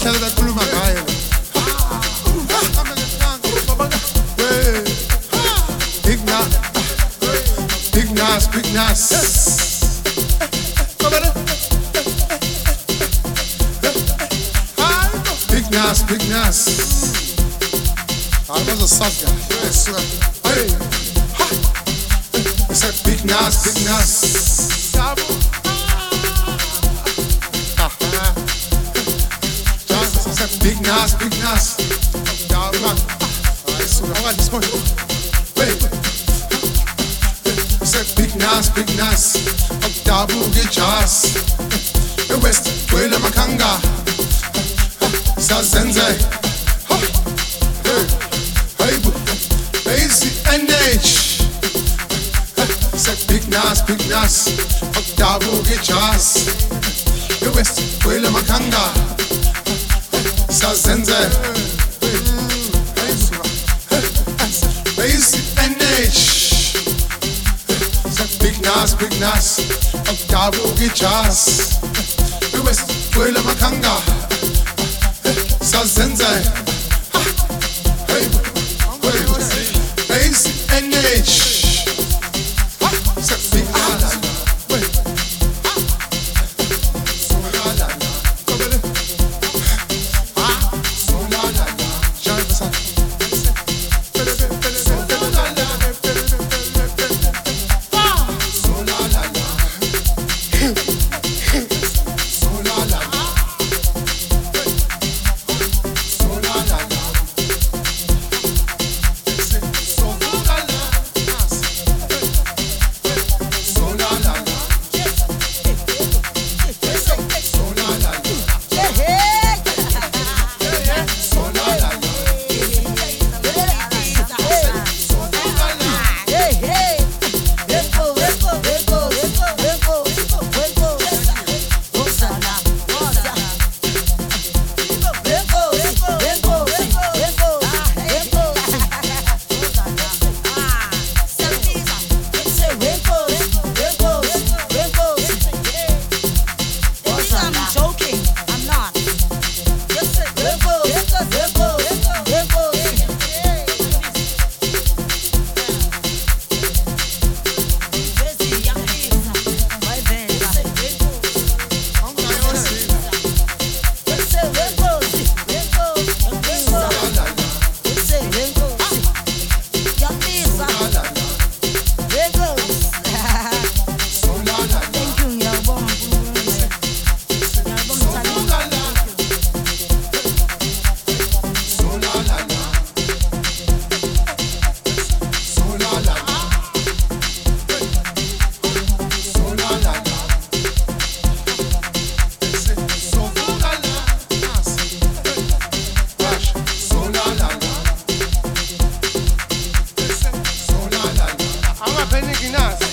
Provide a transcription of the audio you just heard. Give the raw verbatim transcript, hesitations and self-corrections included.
Mashallah takhuluma ngayo. Big Nas, Big Nas, Big Nas. Big Nas, Big Nas. I was a sucker. Yes, sir. Hey, I said Big Nas, Big Nas. I said Big Nas, Big Nas. I want this one. Wait. I said Big Nas, Big Nas. Dabu get jazz. The West, Wela Makanga. Sazenze. Hey, hey, Basi N H. Said Big Nas, Big Nas. Dabu get jazz. The West, Wela Makanga. Sazenze. Basi N H. Said Big Nas, Big Nas. Dabu get jazz. The West, Wela Makanga. Sazenze. Hey, hey, Basi N H. Said Big Nas. Wait. I'm a penny Nas.